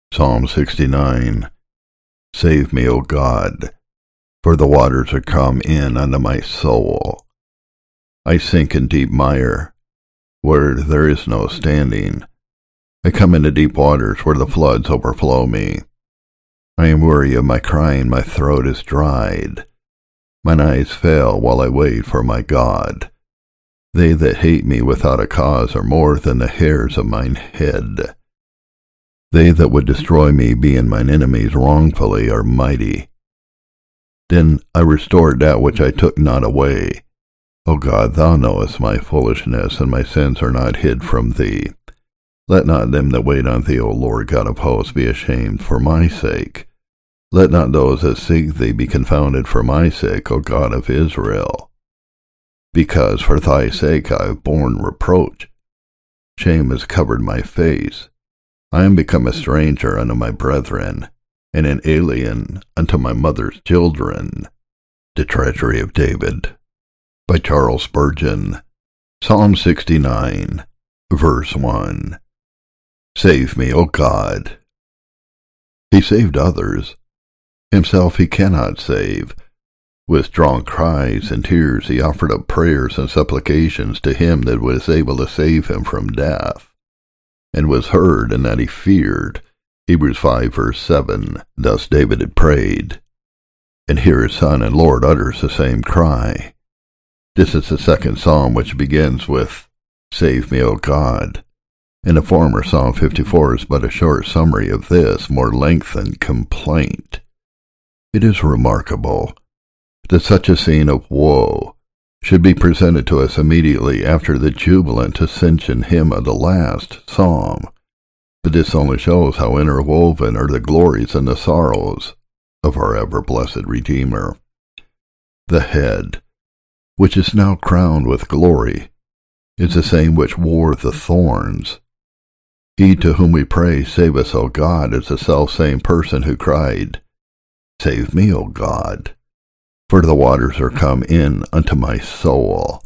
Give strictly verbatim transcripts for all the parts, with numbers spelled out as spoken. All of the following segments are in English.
Psalm sixty-nine. Save me, O God, for the waters are come in unto my soul. I sink in deep mire, where there is no standing. I come into deep waters where the floods overflow me. I am weary of my crying, my throat is dried. Mine eyes fail while I wait for my God. They that hate me without a cause are more than the hairs of mine head. They that would destroy me, being mine enemies wrongfully, are mighty. Then I restored that which I took not away. O God, thou knowest my foolishness, and my sins are not hid from thee. Let not them that wait on thee, O Lord God of hosts, be ashamed for my sake. Let not those that seek thee be confounded for my sake, O God of Israel. Because for thy sake I have borne reproach. Shame has covered my face. I am become a stranger unto my brethren, and an alien unto my mother's children. The Treasury of David, by Charles Spurgeon. Psalm sixty-nine, verse one. Save me, O God. He saved others. Himself he cannot save. With strong cries and tears he offered up prayers and supplications to him that was able to save him from death, and was heard, and that he feared. Hebrews five, verse seven. Thus David had prayed, and here his son and Lord utters the same cry. This is the second psalm, which begins with, Save me, O God. And the former, Psalm fifty-four, is but a short summary of this more lengthened complaint. It is remarkable that such a scene of woe should be presented to us immediately after the jubilant ascension hymn of the last psalm, but this only shows how interwoven are the glories and the sorrows of our ever-blessed Redeemer. The head, which is now crowned with glory, is the same which wore the thorns. He to whom we pray, Save us, O God, is the self-same person who cried, Save me, O God, for the waters are come in unto my soul.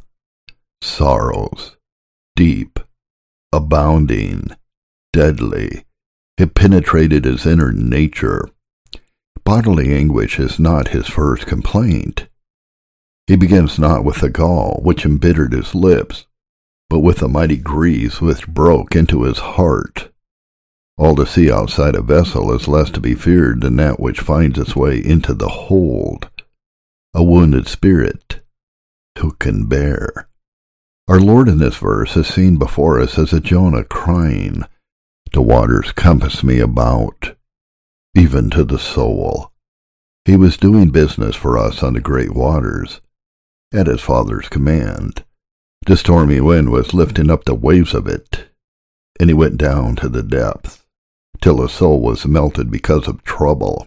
Sorrows, deep, abounding, deadly, have penetrated his inner nature. Bodily anguish is not his first complaint. He begins not with the gall which embittered his lips, but with the mighty griefs which broke into his heart. All to see outside a vessel is less to be feared than that which finds its way into the hold. A wounded spirit, who can bear? Our Lord in this verse is seen before us as a Jonah crying, The waters compass me about, even to the soul. He was doing business for us on the great waters, at his Father's command. The stormy wind was lifting up the waves of it, and he went down to the depths, till his soul was melted because of trouble.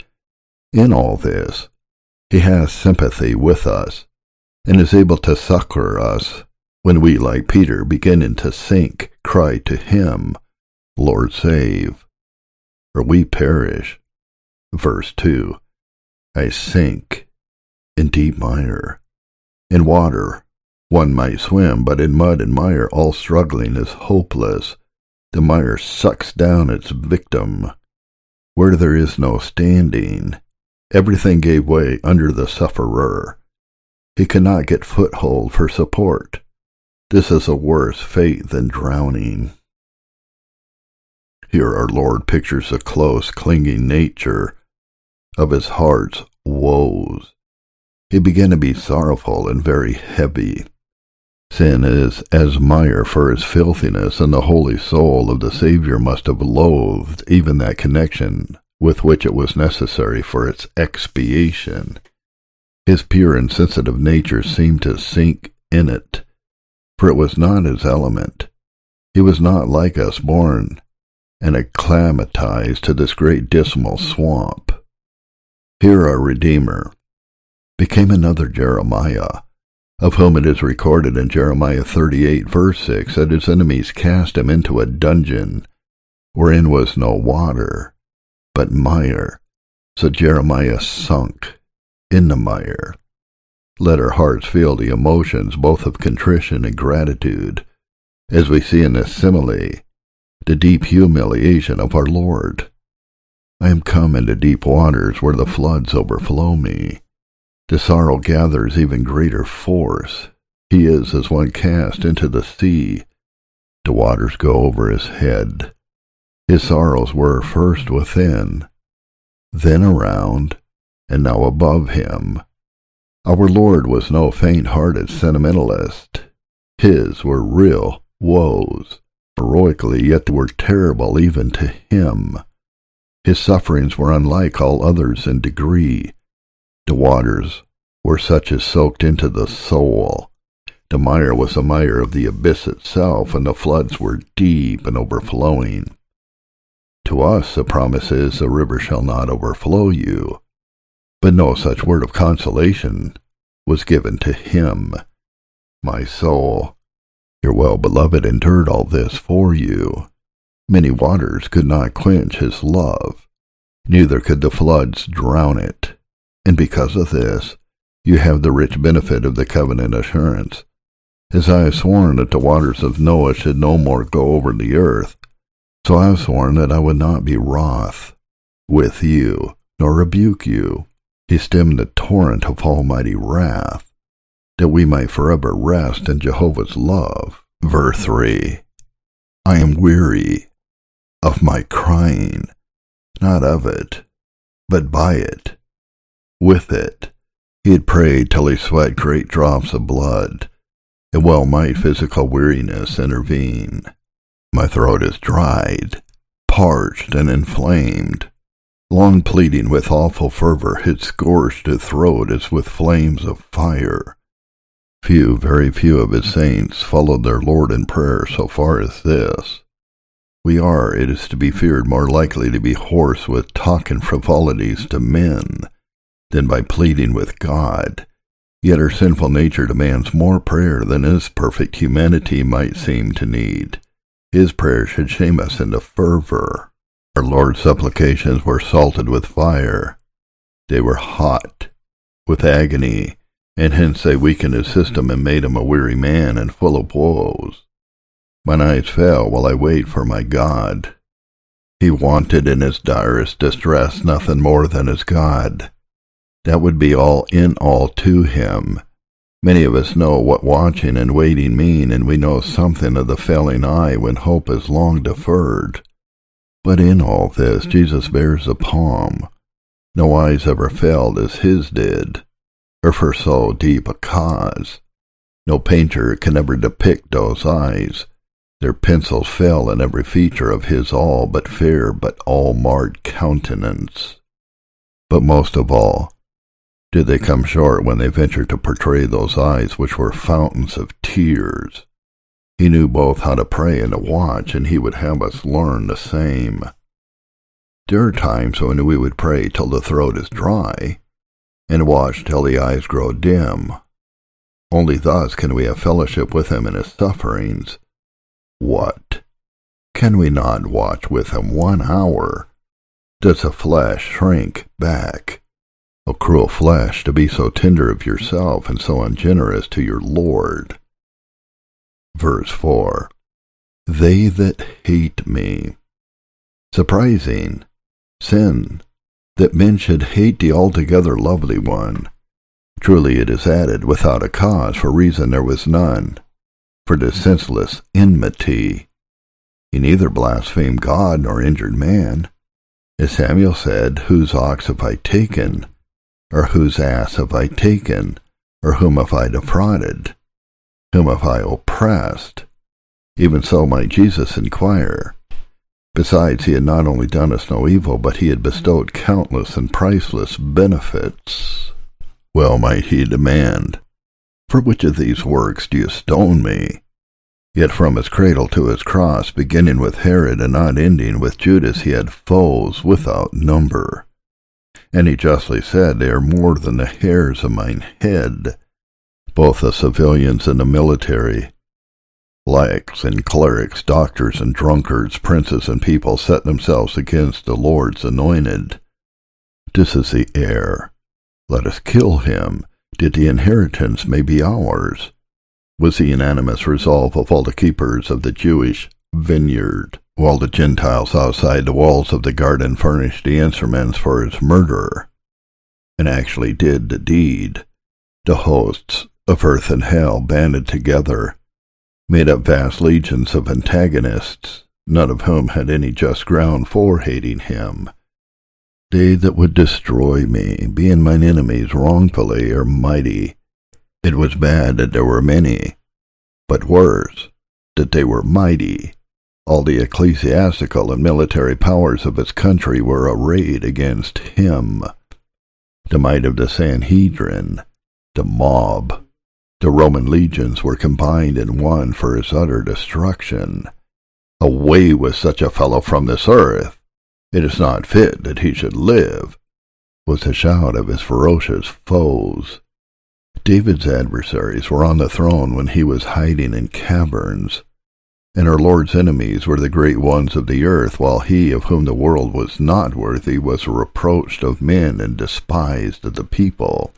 In all this, he has sympathy with us, and is able to succor us when we, like Peter, beginning to sink, cry to him, Lord, save, or we perish. Verse two. I sink in deep mire. In water one might swim, but in mud and mire all struggling is hopeless. The mire sucks down its victim. Where there is no standing, everything gave way under the sufferer. He cannot get foothold for support. This is a worse fate than drowning. Here our Lord pictures the close, clinging nature of his heart's woes. He began to be sorrowful and very heavy. Sin is as mire for its filthiness, and the holy soul of the Savior must have loathed even that connection with which it was necessary for its expiation. His pure and sensitive nature seemed to sink in it, for it was not his element. He was not like us, born and acclimatized to this great dismal swamp. Here our Redeemer became another Jeremiah, of whom it is recorded in Jeremiah thirty-eight, verse six, that his enemies cast him into a dungeon, wherein was no water, but mire. So Jeremiah sunk in the mire. Let our hearts feel the emotions both of contrition and gratitude, as we see in this simile the deep humiliation of our Lord. I am come into deep waters where the floods overflow me. The sorrow gathers even greater force. He is as one cast into the sea. The waters go over his head. His sorrows were first within, then around, and now above him. Our Lord was no faint-hearted sentimentalist. His were real woes, heroically, yet they were terrible even to him. His sufferings were unlike all others in degree. The waters were such as soaked into the soul. The mire was the mire of the abyss itself, and the floods were deep and overflowing. To us the promise is, the river shall not overflow you. But no such word of consolation was given to him. My soul, your well-beloved endured all this for you. Many waters could not quench his love, neither could the floods drown it. And because of this, you have the rich benefit of the covenant assurance. As I have sworn that the waters of Noah should no more go over the earth, so I have sworn that I would not be wroth with you, nor rebuke you. He stemmed the torrent of almighty wrath, that we might forever rest in Jehovah's love. Verse three. I am weary of my crying, not of it, but by it, with it. He had prayed till he sweat great drops of blood, and well might physical weariness intervene. My throat is dried, parched, and inflamed. Long pleading with awful fervor had scorched his throat as with flames of fire. Few, very few of his saints followed their Lord in prayer so far as this. We are, it is to be feared, more likely to be hoarse with talk and frivolities to men than by pleading with God. Yet our sinful nature demands more prayer than his perfect humanity might seem to need. His prayer should shame us into fervor. Our Lord's supplications were salted with fire. They were hot with agony, and hence they weakened his system and made him a weary man and full of woes. Mine eyes fell while I wait for my God. He wanted in his direst distress nothing more than his God. That would be all in all to him. Many of us know what watching and waiting mean, and we know something of the failing eye when hope is long deferred. But in all this Jesus bears the palm. No eyes ever failed as his did, or for so deep a cause. No painter can ever depict those eyes. Their pencils fell in every feature of his all but fair but all-marred countenance. But most of all, did they come short when they ventured to portray those eyes which were fountains of tears. He knew both how to pray and to watch, and he would have us learn the same. There are times when we would pray till the throat is dry, and watch till the eyes grow dim. Only thus can we have fellowship with him in his sufferings. What? Can we not watch with him one hour? Does the flesh shrink back? O cruel flesh, to be so tender of yourself and so ungenerous to your Lord. Verse four. They that hate me. Surprising sin, that men should hate the altogether lovely one. Truly it is added without a cause, for reason there was none, for this senseless enmity. He neither blasphemed God nor injured man. As Samuel said, whose ox have I taken? Or whose ass have I taken? Or whom have I defrauded? Whom have I oppressed? Even so might Jesus inquire. Besides, he had not only done us no evil, but he had bestowed countless and priceless benefits. Well might he demand, for which of these works do you stone me? Yet from his cradle to his cross, beginning with Herod and not ending with Judas, he had foes without number. And he justly said, they are more than the hairs of mine head. Both the civilians and the military, laicks and clerics, doctors and drunkards, princes and people set themselves against the Lord's anointed. This is the heir. Let us kill him, that the inheritance may be ours, was the unanimous resolve of all the keepers of the Jewish vineyard, while the Gentiles outside the walls of the garden furnished the instruments for his murder, and actually did the deed. The hosts of earth and hell banded together, made up vast legions of antagonists, none of whom had any just ground for hating him. They that would destroy me, being mine enemies wrongfully, are mighty. It was bad that there were many, but worse, that they were mighty. All the ecclesiastical and military powers of his country were arrayed against him. The might of the Sanhedrin, the mob, the Roman legions were combined in one for his utter destruction. Away with such a fellow from this earth! It is not fit that he should live, was the shout of his ferocious foes. David's adversaries were on the throne when he was hiding in caverns, and our Lord's enemies were the great ones of the earth, while he of whom the world was not worthy was reproached of men and despised of the people.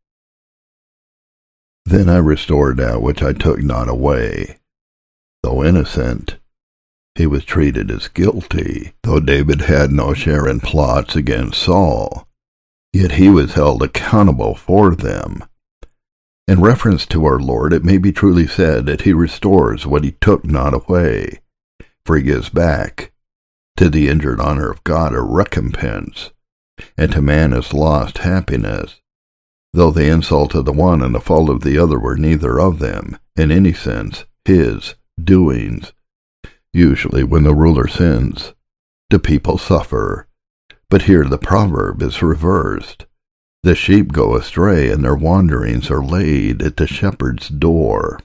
Then I restored that which I took not away. Though innocent, he was treated as guilty. Though David had no share in plots against Saul, yet he was held accountable for them. In reference to our Lord, it may be truly said that he restores what he took not away, for he gives back to the injured honor of God a recompense, and to man his lost happiness, though the insult of the one and the fault of the other were neither of them, in any sense, his doings. Usually when the ruler sins, the people suffer, but here the proverb is reversed. The sheep go astray, and their wanderings are laid at the shepherd's door.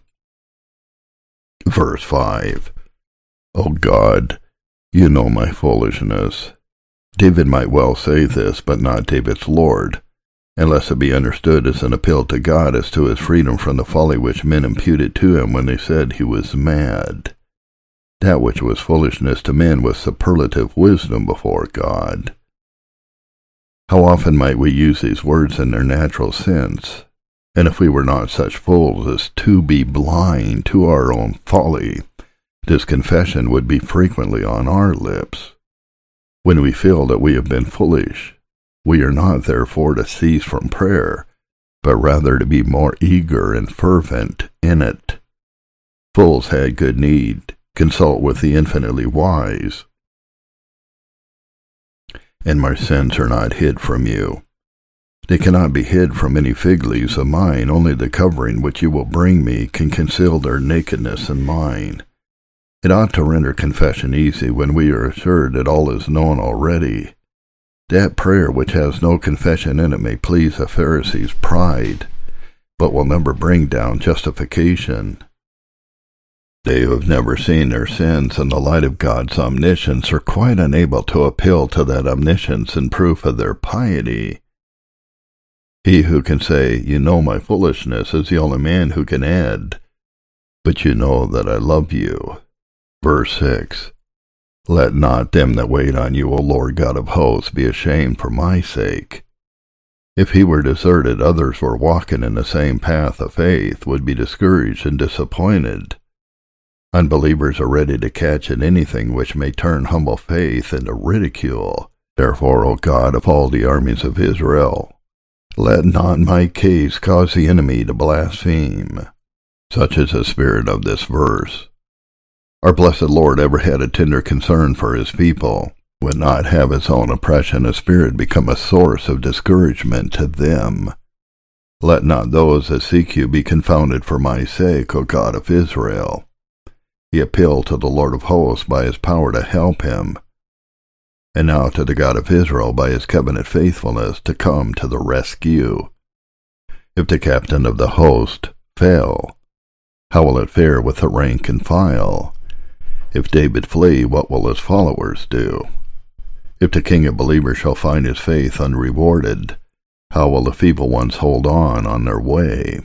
Verse five. O God, you know my foolishness. David might well say this, but not David's Lord, unless it be understood as an appeal to God as to his freedom from the folly which men imputed to him when they said he was mad. That which was foolishness to men was superlative wisdom before God. How often might we use these words in their natural sense, and if we were not such fools as to be blind to our own folly, this confession would be frequently on our lips. When we feel that we have been foolish, we are not therefore to cease from prayer, but rather to be more eager and fervent in it. Fools had good need consult with the infinitely wise. And my sins are not hid from you. They cannot be hid from any fig leaves of mine. Only the covering which you will bring me can conceal their nakedness in mine. It ought to render confession easy when we are assured that all is known already. That prayer which has no confession in it may please a Pharisee's pride, but will never bring down justification. They who have never seen their sins in the light of God's omniscience are quite unable to appeal to that omniscience in proof of their piety. He who can say, you know my foolishness, is the only man who can add, but you know that I love you. Verse six. Let not them that wait on you, O Lord God of hosts, be ashamed for my sake. If he were deserted, others were walking in the same path of faith, would be discouraged and disappointed. Unbelievers are ready to catch at anything which may turn humble faith into ridicule. Therefore, O God of all the armies of Israel, let not my case cause the enemy to blaspheme. Such is the spirit of this verse. Our blessed Lord ever had a tender concern for his people, would not have his own oppression of spirit become a source of discouragement to them. Let not those that seek you be confounded for my sake, O God of Israel. He appealed to the Lord of hosts by his power to help him, and now to the God of Israel by his covenant faithfulness to come to the rescue. If the captain of the host fail, how will it fare with the rank and file? If David flee, what will his followers do? If the king of believers shall find his faith unrewarded, how will the feeble ones hold on on their way?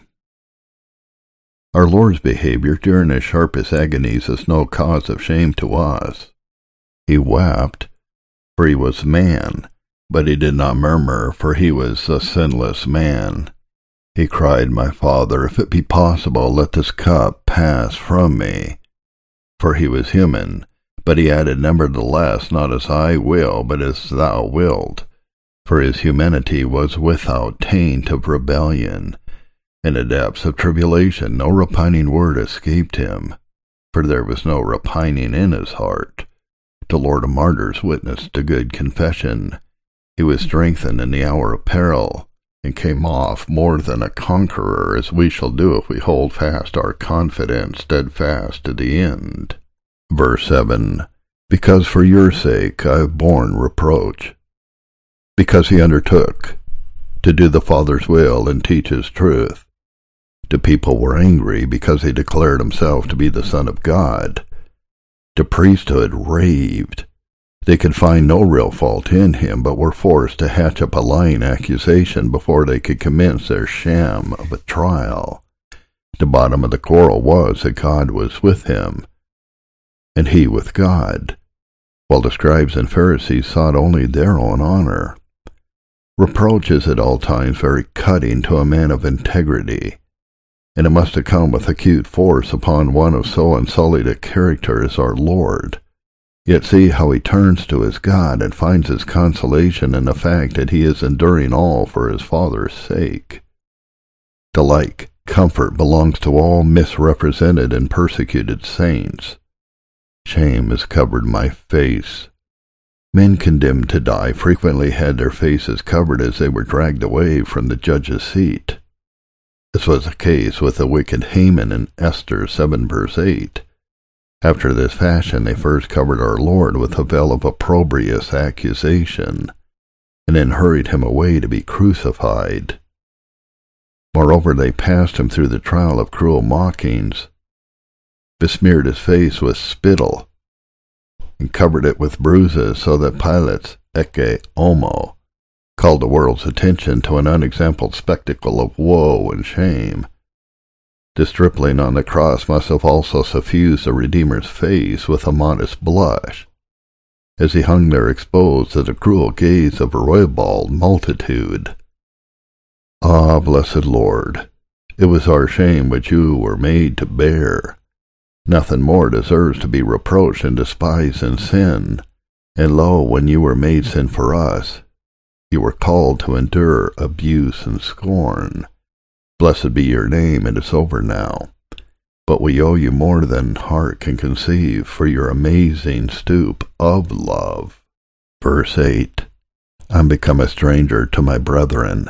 Our Lord's behavior during his sharpest agonies is no cause of shame to us. He wept, for he was man, but he did not murmur, for he was a sinless man. He cried, My Father, if it be possible, let this cup pass from me. for he was human. But he added, Nevertheless, not as I will, but as thou wilt. For his humanity was without taint of rebellion. In the depths of tribulation no repining word escaped him, for there was no repining in his heart. The Lord of martyrs witnessed to good confession. He was strengthened in the hour of peril, and came off more than a conqueror, as we shall do if we hold fast our confidence steadfast to the end. Verse seven. Because for your sake I have borne reproach. Because he undertook to do the Father's will and teach his truth. The people were angry because he declared himself to be the Son of God. The priesthood raved. They could find no real fault in him, but were forced to hatch up a lying accusation before they could commence their sham of a trial. The bottom of the quarrel was that God was with him, and he with God, while the scribes and Pharisees sought only their own honor. Reproach is at all times very cutting to a man of integrity, and it must have come with acute force upon one of so unsullied a character as our Lord. Yet see how he turns to his God and finds his consolation in the fact that he is enduring all for his Father's sake. The like comfort belongs to all misrepresented and persecuted saints. Shame has covered my face. Men condemned to die frequently had their faces covered as they were dragged away from the judge's seat. This was the case with the wicked Haman in Esther seven verse eight. After this fashion they first covered our Lord with a veil of opprobrious accusation, and then hurried him away to be crucified. Moreover, they passed him through the trial of cruel mockings, besmeared his face with spittle, and covered it with bruises, so that Pilate's Ecce Homo called the world's attention to an unexampled spectacle of woe and shame. The stripling on the cross must have also suffused the Redeemer's face with a modest blush, as he hung there exposed to the cruel gaze of a ribald multitude. Ah, blessed Lord, it was our shame which you were made to bear. Nothing more deserves to be reproached and despised than sin. And lo, when you were made sin for us, you were called to endure abuse and scorn. Blessed be your name, it is over now. But we owe you more than heart can conceive for your amazing stoop of love. Verse eight. I'm become a stranger to my brethren.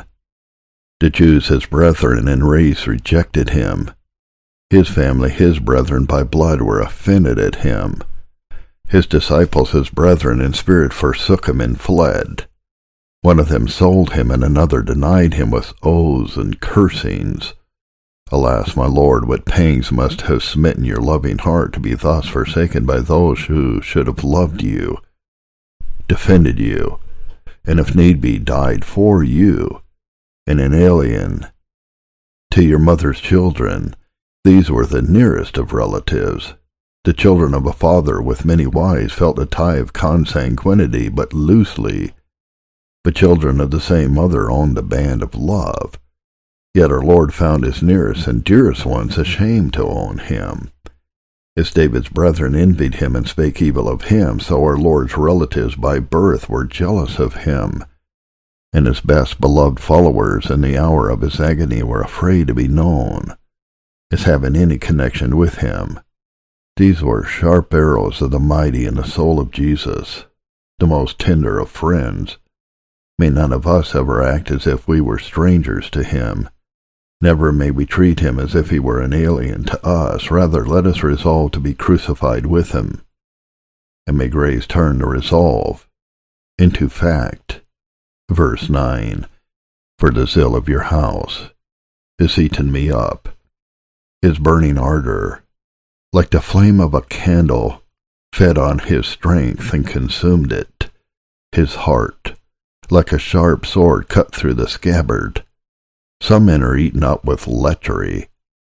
The Jews, his brethren in race, rejected him. His family, his brethren by blood, were offended at him. His disciples, his brethren in spirit, forsook him and fled. One of them sold him, and another denied him with oaths and cursings. Alas, my Lord, what pangs must have smitten your loving heart to be thus forsaken by those who should have loved you, defended you, and if need be died for you, and an alien to your mother's children. These were the nearest of relatives. The children of a father with many wives felt a tie of consanguinity but loosely. But children of the same mother owned the band of love. Yet our Lord found his nearest and dearest ones ashamed to own him. As David's brethren envied him and spake evil of him, so our Lord's relatives by birth were jealous of him. And his best beloved followers in the hour of his agony were afraid to be known as having any connection with him. These were sharp arrows of the mighty in the soul of Jesus, the most tender of friends. May none of us ever act as if we were strangers to him. Never may we treat him as if he were an alien to us. Rather, let us resolve to be crucified with him. And may grace turn the resolve into fact. Verse nine. For the zeal of your house has eaten me up. His burning ardor, like the flame of a candle, fed on his strength and consumed it. His heart, like a sharp sword cut through the scabbard. Some men are eaten up with lechery,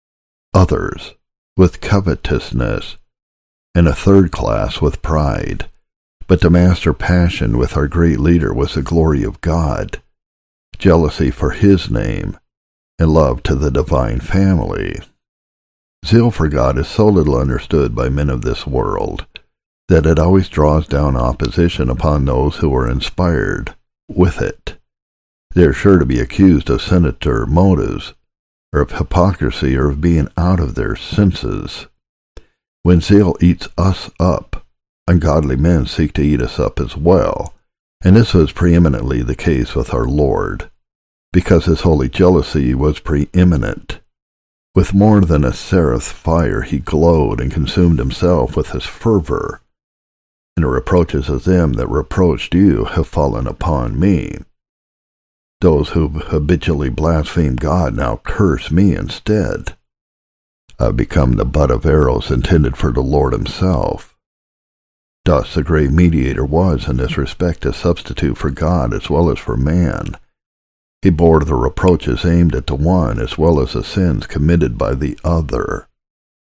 others with covetousness, and a third class with pride. But the master passion with our great leader was the glory of God, jealousy for his name, and love to the divine family. Zeal for God is so little understood by men of this world that it always draws down opposition upon those who are inspired with it. They are sure to be accused of sinister motives, or of hypocrisy, or of being out of their senses. When zeal eats us up, ungodly men seek to eat us up as well, and this was preeminently the case with our Lord, because his holy jealousy was preeminent. With more than a seraph fire he glowed and consumed himself with his fervor, and the reproaches of them that reproached you have fallen upon me. Those who habitually blaspheme God now curse me instead. I have become the butt of arrows intended for the Lord himself. Thus the great mediator was in this respect a substitute for God as well as for man. He bore the reproaches aimed at the one as well as the sins committed by the other.